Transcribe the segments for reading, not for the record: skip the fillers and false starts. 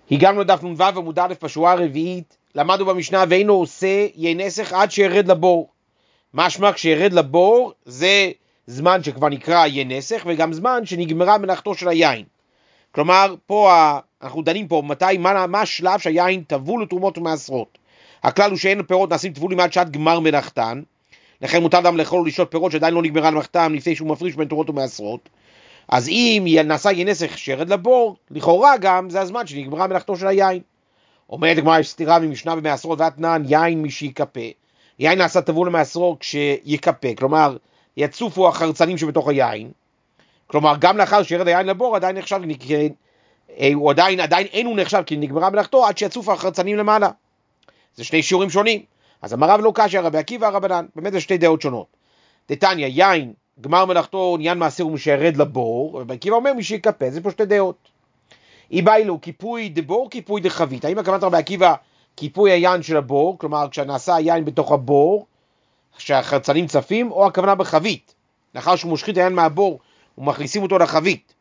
הגענו לדף נ"ו עמוד א' בשורה הרביעית, למדנו במשנה ואינו עושה יין נסך עד שירד לבור. משמע כשירד לבור זה זמן שכבר נקרא יין נסך וגם זמן שנגמרה מלאכתו של היין. כלומר פה אנחנו דנים פה מה השלב שהיין טבול לתרומות ומעשרות. הכלל הוא שאין פירות נעשים טבולים עד שעת גמר מלאכתן, לכן מותר גם לאכול או לשתות פירות שעדיין לא נגמרה מלאכתם לפני שהוא מפריש בין תרומות ומעשרות. אז אם נעשה יין נסך שירד לבור, לכאורה גם זה הזמן שנגמרה מלאכתו של היין. אומרת הגמרא, יש סתירה ממשנה במעשרות ואתנן, יין משיקפה. יין נעשה טבול למעשרות כשיקפה, כלומר יצופו החרצנים שבתוך היין. כלומר גם לאחר שירד היין לבור עדיין נחשב, עדיין אין הוא נחשב כי נגמרה מלאכתו עד שיצופו החרצנים למעלה. זה שני שיעורים שונים. אז אמר רב לא קשיא, רבי עקיבא רבנן, באמת זה שתי דעות שונות. דתניא, יין גמר מלאכתו עניין מעשר ומשרד לבור, רבי עקיבא אומר משיקפה, זה פה שתי דעות. איבאי לו קיפוי דבור, קיפוי דחבית. האם הכוונת רבי עקיבא קיפוי היין של הבור, כלומר כשנעשה היין בתוך הבור, כשהחרצנים צפים, או הכוונה בחבית, לאחר שהוא מושחית היין מהבור ומכניסים אותו לחבית.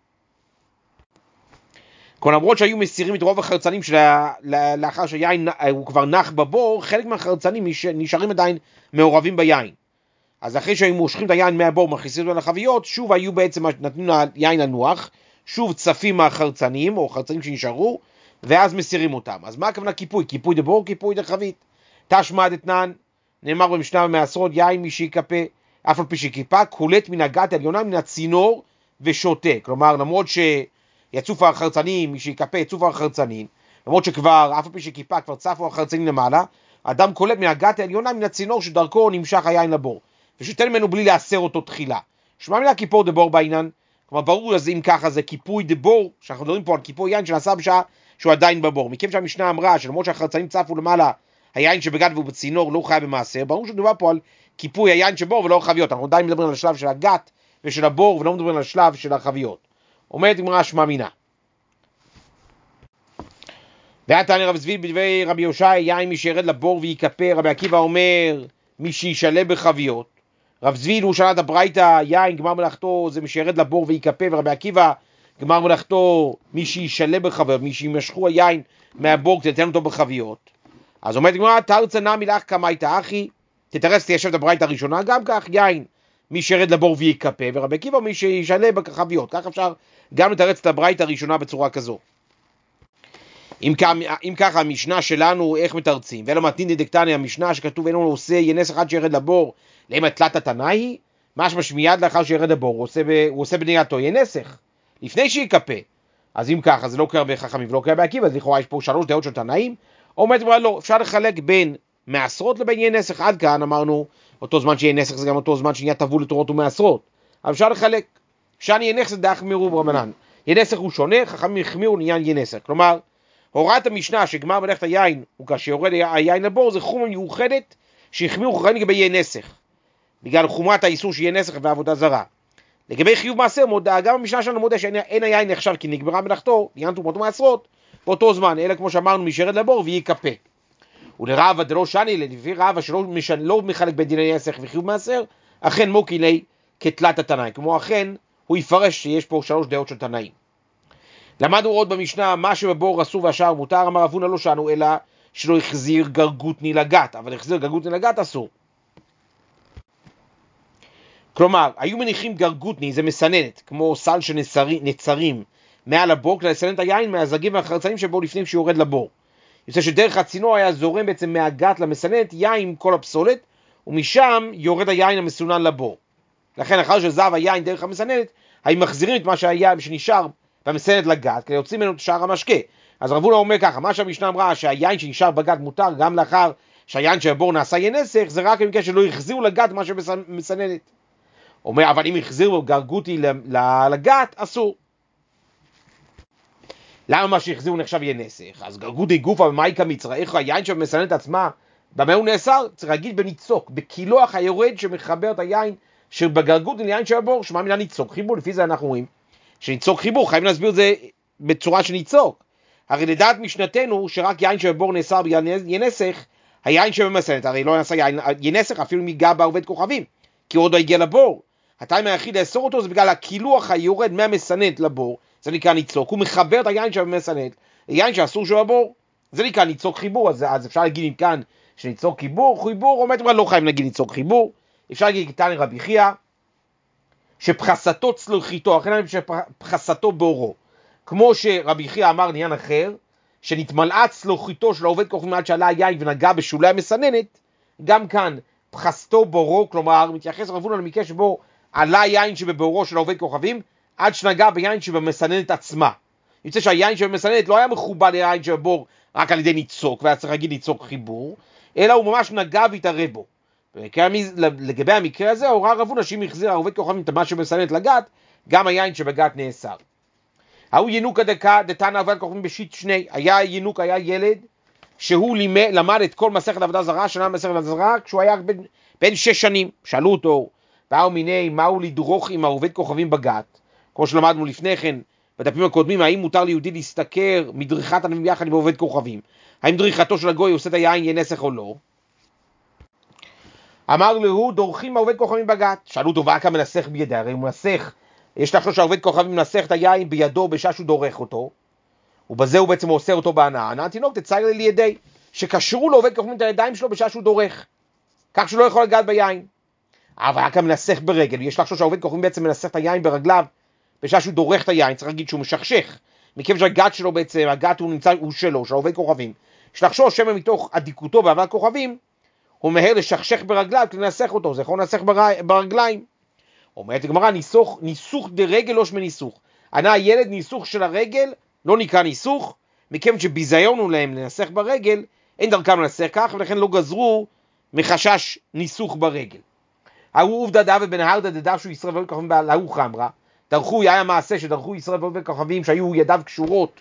כלומר, למרות שהיו מסירים את רוב החרצנים לאחר שהיין הוא כבר נח בבור, חלק מהחרצנים נשארים עדיין מעורבים ביין. אז אחרי שהיו מושכים את היין מהבור ומכניסים אותו לחביות, שוב היו בעצם נתנו ליין לנוח, שוב צפים מהחרצנים או חרצנים שנשארו, ואז מסירים אותם. אז מה הכוונה קיפוי? קיפוי דבור, קיפוי דחבית. תשמע דתנן, נאמר במשנה במעשרות, יין משיקפה, אף על פי שקיפה, קולט מן הגת העליונה מן הצינור ושותה. כלומר, למרות שיצוף החרצנים, משיקפה יצוף החרצנים, למרות שכבר, אף על פי שקיפה, כבר צפו החרצנים למעלה, אדם קולט מן הגת העליונה מן הצינור שדרכו נמשך היין לבור, ושותה ממנו בלי לאסר אותו תחילה. שמע מילה קיפור דבור בעינן, כלומר ברור אז אם ככה זה קיפוי דבור, שאנחנו מדברים פה על קיפוי יין שנעשה בשעה שהוא עדיין בבור. מכיוון שהמשנה אמרה שלמרות שהחרצנים צפו למעלה, היין שבגד והוא בצינור לא חייב במעשר, ברור שמדובר פה על קיפוי היין שבור ולא חביות. אנחנו עדיין מדברים על השלב של הגת ושל הבור ולא מדברים על השלב של החביות. אומרת גמרא שמע מינה. ועתני רב צבי בדברי רבי יושע, יין מי שירד לבור ויקפה. רבי עקיבא אומר מי שישלם בחביות. רב צבי הוא שאל את הברייתא, יין גמר מלאכתו זה מי שירד לבור ויקפה, ורבי עקיבא גמר מלאכתו מי שישלם בחביות, מי שימשכו היין מהבור תתן אותו בחביות. אז אומרת גמרא, תרצה נמי לך קמייתא אחי, תתרץ תיישב את הברייתא הראשונה, גם כך יין מי שירד לבור ויקפה, ורבי עקיבא מי שישלם בחביות. כך אפשר גם לתרץ את הברייתא הראשונה בצורה כזו. אם ככה המשנה שלנו איך מתרצים, ולא מתנין דקטני המשנה שכתוב אינו עושה יין נסך עד שירד לבור, למה תלת התנאי? משמע שמיד לאחר שירד לבור הוא עושה בנייתו יין נסך לפני שיקפה. אז אם ככה זה לא קרה בחכמים ולא קרה בעקיבא, אז לכאורה יש פה שלוש דעות של תנאים. אומרת לא, אפשר לחלק בין מעשרות לבין יין נסך. עד כאן אמרנו אותו זמן שיין נסך זה גם אותו זמן שנהיה טבול לתורות ומעשרות, אבל אפשר לחלק. שאני יין נסך דהחמירו ברבנן, יין נסך הוא שונה, חכמים החמירו לעניין יין נסך. כלומר הוראת המשנה שגמר מלאכת היין הוא כאשר יורד היין לבור, זה חומה מיוחדת שהחמירו חכמים לגבי יין נסך, בגלל חומרת האיסור שיהיה נסך ועבודה זרה. לגבי חיוב מעשר מודע, גם המשנה שלנו מודע שאין היין נחשב כי נגמרה מלאכתו, לעניין תרומות ומעשרות, באותו זמן, אלא כמו שאמרנו משרד לבור ויקפה. ולרבא דלא שני, לפי רבא שלא מחלק בין דיני נסך וחיוב מעשר, אכן מוקילי כתלת התנאי. כמו אכן הוא יפרש שיש פה שלוש דעות של תנאים. למדנו עוד במשנה מה שבבור אסור והשאר מותר. אמר רב הונא לא שנו אלא שלא החזיר גרגותני לגת, אבל החזיר גרגותני לגת אסור. כלומר, היו מניחים גרגותני, זה מסננת, כמו סל של נצרים מעל הבור, כדי לסנן את היין מהזגים והחרצנים שבו לפני שיורד לבור. יוצא שדרך הצינור היה זורם בעצם מהגת למסננת יין עם כל הפסולת, ומשם יורד היין המסונן לבור. לכן אחר שזב היין דרך המסננת, היו מחזירים את מה שהיה שנשאר במסננת לגת, כדי להוציא ממנו את שאר המשקה. אז רב הונא אומר ככה, מה שהמשנה אמרה שהיין שנשאר בגת מותר גם לאחר שהיין של הבור נעשה יין נסך, זה רק במקרה שלא החזירו לגת מה שמסננת. אומר, אבל אם החזירו גרגותי לגת, אסור. למה מה שהחזירו נחשב יין נסך? אז גרגותי גופה במייקה מצרה, איך היין שמסננת עצמה, במה הוא נאסר? צריך להגיד בניצוק, בקילוח היורד שמחבר את היין שבגרגותי ליין של הבור, שמה מילה ניצוק, חיבור, לפי זה אנחנו רואים, שניצוק חיבור, חייבים להסביר את זה בצורה של ניצוק. הרי לדעת משנתנו, שרק יין של הבור נאסר בגלל יין נסך, היין שבמסננת, הרי לא נעשה יין נסך אפילו מגע בערבד כוכבים, כי הוא עוד לא הגיע לבור. הטעם היחיד לאסור אותו זה בגלל הקילוח היורד מהמסננת לבור, זה נקרא ניצוק, הוא מחבר את היין שבמסננת, יין שאסור שהוא יבור, זה נקרא ניצוק חיבור, אז אפשר להגיד אם כאן שניצוק חיבור, אומרת מה לא חייב להגיד ניצוק חיבור, אפשר להגיד תנא רבי חייא, שפחסתו צלוחיתו, אחרי שפחסתו בורו, כמו שרבי חייא אמר עניין אחר, שנתמלאה צלוחיתו של העובד כוכבים עד שעלה היין ונגע בשולי המסננת, גם כאן פחסתו בורו, כלומר מתייחס רב הונא למקרה שבו עלה היין שבבורו של העובד כוכבים, עד שנגע ביין שבמסננת עצמה. יוצא שהיין שבמסננת לא היה מחובר ליין שבבור רק על ידי ניצוק, והיה צריך להגיד ניצוק חיבור, אלא הוא ממש נגע והתערב בו. לגבי המקרה הזה, הוראה רב הונא שאם החזיר העובד כוכבים את מה שבמסננת לגת, גם היין שבגת נאסר. ההוא ינוקא דתנא עובד כוכבים בשיט שני, היה ילד שהוא למד את כל מסכת עבודה זרה, שנה מסכת עבודה זרה, כשהוא היה בן 6 שנים, שאלו אותו, באו מיני, מהו לדרוך עם העובד כוכבים בגת, כמו שלמדנו לפני כן, בדפים הקודמים, האם מותר ליהודי להסתכר מדריכת ענבים יחד עם עובד כוכבים, האם דריכתו של הגוי עושה את היין יהיה נסך או לא? אמר לו, דורכים העובד כוכבים בגת, שאלו אותו, ואקה מנסך בידי, הרי הוא מנסך, יש לחשוב שהעובד כוכבים מנסך את היין בידו בשעה שהוא דורך אותו, ובזה הוא בעצם עושה אותו בהנאה. הנאה תינוק תצייר לי ידי, שקשרו לעובד כוכבים את הידיים שלו בשעה שהוא דורך, כך שהוא לא יכול לגעת ביין. אבל היה כאן מנסך ברגל, יש לחשוב שהעובד כוכבים בעצם מנסך את היין ברגליו, בשעה שהוא דורך את היין, צריך להגיד שהוא משכשך, מכיוון שהגת שלו בעצם, הגת הוא שלו, של העובד כוכבים, יש לחשוב שמא מתוך עדיקותו בעבודת כוכבים, הוא מהר לשכשך ברגליו כדי לנסך אותו, זה יכול לנסך ברגליים. אומרת הגמרא, ניסוך דרגל לא שמה ניסוך. ענה הילד, ניסוך של הרגל לא נקרא ניסוך, מכיוון שביזיון הוא להם לנסך ברגל, אין דרכם לנסך כך, ולכן לא גזרו מחשש ניסוך ברגל. ההוא עובדא דאבה בן ההרדא דדרשו ישראל ועובד כוכבים להוא חמרא, היה מעשה שדרכו ישראל ועובד כוכבים שהיו ידיו קשורות,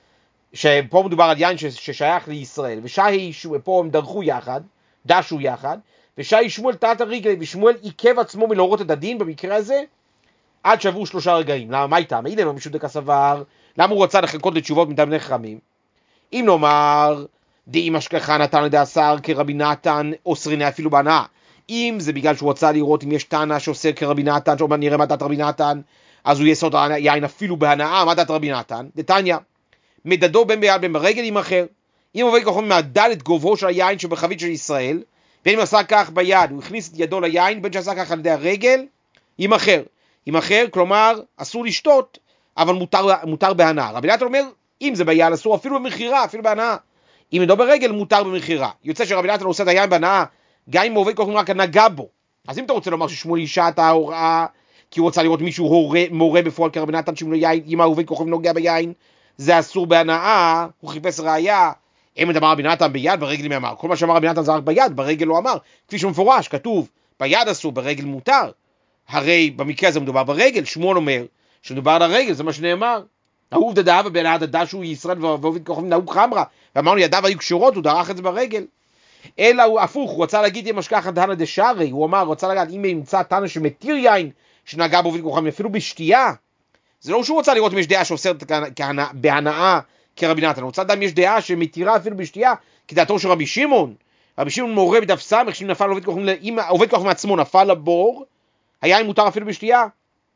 שפה מדובר על יין ששייך לישראל, ושהי פה הם דרכו יחד, דשו יחד, ושהי שמואל תעת הרגל, ושמואל עיכב עצמו מלהורות את הדין במקרה הזה, עד שעברו 3 רגעים. למה? מה איתם? הנה משודק הסבר, למה הוא רצה לחכות לתשובות מטעמי חכמים? אם נאמר, דאם השגחה נתן לידי השר כרבי נתן, אוסרני אפילו בהנאה. אם זה בגלל שהוא רצה לראות אם יש תנא שאוסר כרבי נתן, שאומר נראה מה דעת רבי נתן, אז הוא יסוד יין אפילו בהנאה, מה דעת רבי נתן? דתניא, מדדו בין ביד בין ברגל עם אחר. אם עובד כוכבים מהדל את גובהו של היין שבחבית של ישראל, בין אם עשה כך ביד, הוא הכניס את ידו ליין, בין שעשה כך על ידי הרגל, עם אחר. עם אחר, כלומר, אסור לשתות, אבל מותר בהנאה. רבי נתן אומר, אם זה ביד, אסור אפילו במחירה, אפילו בהנאה. אם מדו ברגל, מותר במחירה. יוצא שרבי נתן עושה את היין בהנאה, גם אם עובד כוכבים רק נגע בו. אז אם אתה רוצה לומר ששמואל אישה את ההוראה, כי הוא רוצה לראות מישהו מורה בפועל כרבי נתן, אם העובד כוכבים נוגע ביין, זה אסור בהנאה, הוא חיפש ראיה. אם אמר רבי נתן ביד, ברגל מי אמר? כל מה שאמר רבי נתן זה רק ביד, ברגל לא אמר. כפי שמפורש, כתוב, ביד אסור, ברגל מותר. הרי במקרה הזה מדובר ברגל, שמואל אומר שמדובר על הרגל, זה מה שנאמר. העובדא דאבה בן ההרדא דשו ישראל ועובד כוכבים להוא חמרא, ואמרנו ידיו היו קשורות, הוא דרך את זה ברגל. אלא הוא הפוך, הוא רצה להגיד אם השגחה תנא דשארי, הוא אמר, רצה להגיד אם ימצא תנא שמתיר יין שנגע בעובד כוכבים אפילו בשתייה, זה לא שהוא רוצה לראות אם יש דעה שאוסרת בהנאה כרבי נתן, הוא רוצה לדעת אם יש דעה שמתירה אפילו בשתייה, כדעתו של רבי שמעון. רבי שמעון מורה בדף סמך, שאם נפל עובד כוכבים, אם עובד כוכבים עצמו נפל לבור, היין מותר אפילו בשתייה.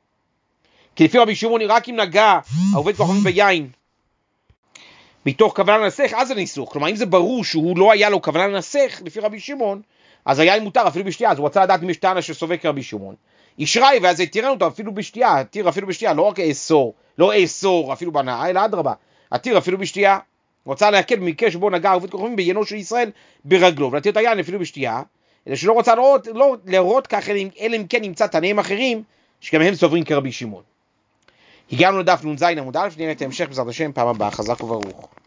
כי לפי רבי שמעון, רק אם נגע העובד כוכבים ביין מתוך כוונה לנסך, אז זה ניסוך. כלומר, אם זה ברור שהוא לא היה לו כוונה לנסך, לפי רבי שמעון, אז היין מותר אפילו בשתייה. אז הוא רצה לדעת אם יש טענה שסובק רבי שמעון. ישרי, ואז התירנו אותו אפילו בשתייה, התיר אפילו בשתייה, לא רק אסור, לא אסור אפילו בהנאה, אלא אדרבה, התיר אפילו בשתייה. הוא רצה להקל במקרה שבו נגע עובד כוכבים בעיינו של ישראל ברגלו, ולהתיר את היין אפילו בשתייה, אלא שלא רוצה להראות כך, אלא אם כן נמצא תנאים אחרים, שגם הם סוברים כרבי שמעון. הגענו לדף נ"ז עמוד א', נראה את ההמשך בעזרת השם פעם הבאה, חזק וברוך.